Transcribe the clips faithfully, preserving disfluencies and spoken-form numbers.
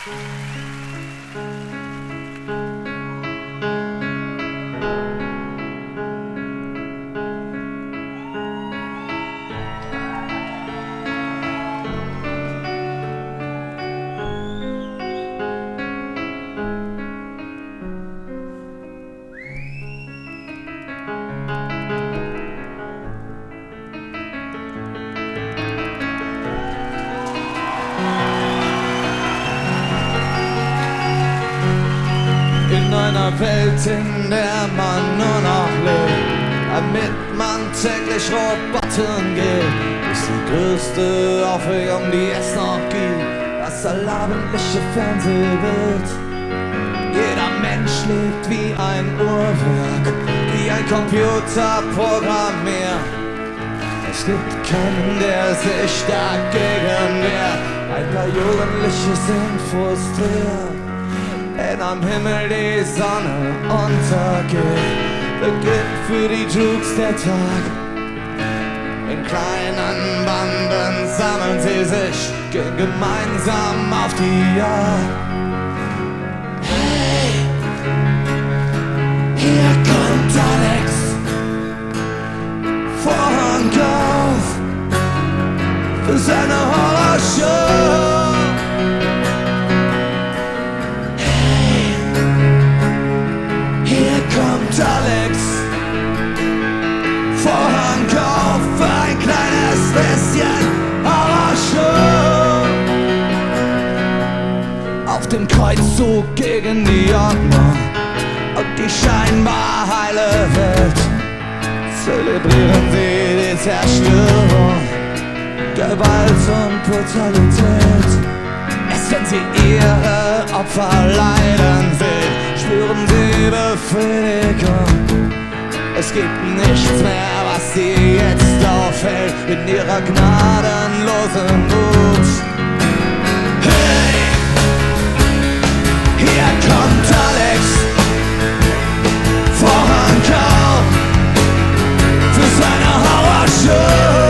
In einer Welt, in der man nur noch lebt, damit man täglich Roboten geht, ist die größte Aufregung, die es noch gibt, das allabendliche Fernsehbild. Jeder Mensch lebt wie ein Uhrwerk, wie ein Computerprogramm. Es gibt keinen, der sich dagegen wehrt. Ein paar Jugendliche sind frustriert. Wenn am Himmel die Sonne untergeht, beginnt für die Jukes der Tag. In kleinen Banden sammeln sie sich, gehen gemeinsam auf die Jagd. Hey, hier kommt Alex, Vorhang auf für seine Horrorshow. Alex, Vorhang auf für ein kleines bisschen Horrorshow. Auf dem Kreuzzug gegen die Ordnung und die scheinbar heile Welt zelebrieren sie die Zerstörung, Gewalt und Brutalität. Erst wenn sie ihre Opfer leiden sehen, spüren sie Befriedigung. Es gibt nichts mehr, was sie jetzt aufhält in ihrer gnadenlosen Wut. Hey, hier kommt Alex, Vorhang auf für seine Horrorshow.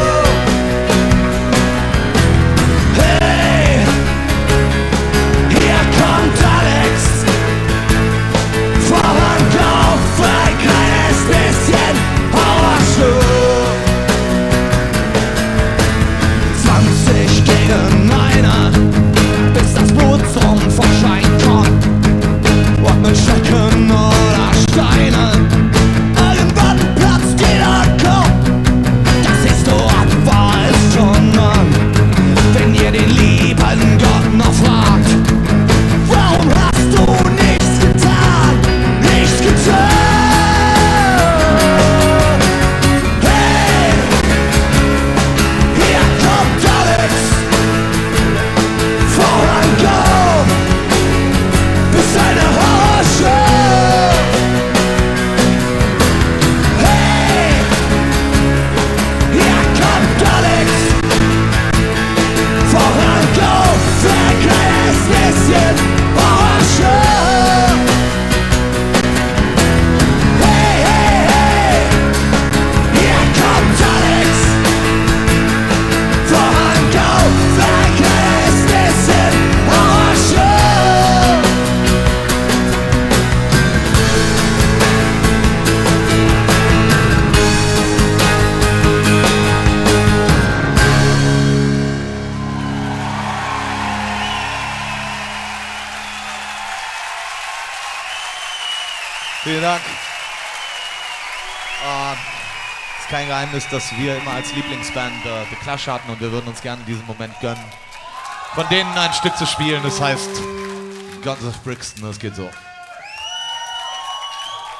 Vielen Dank. Uh, ist kein Geheimnis, dass wir immer als Lieblingsband uh, The Clash hatten und wir würden uns gerne diesen Moment gönnen, von denen ein Stück zu spielen. Das heißt Guns of Brixton, das geht so.